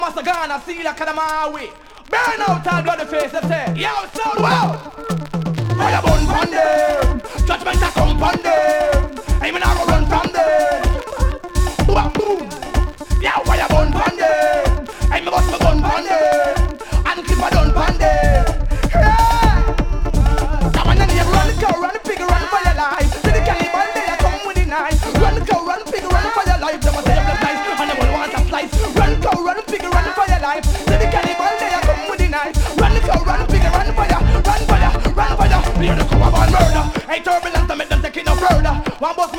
Must gonna see like Kadamawi. Burn out all bloody face, they say. Yo, sound wow. Fire burn from them. Judgment a come from them. I'm in a run from them. Boom, boom. Yo, fire burn from them. I'm a bust my gun from them. And keep a done from them. Come on and run the cow, run the pig, run for your life. See the cannibal there, come with the knife. Run the cow, run the pig, run for your life. Them a say you're nice, and they will want a slice. Run the cow, run the pig, run for your life. See the cannibal there, come with the knife. Run the cow, run the pig, run for your, run for your, run for your. Hear the cow about murder. Hey, turbulence to make them take it no further. One boss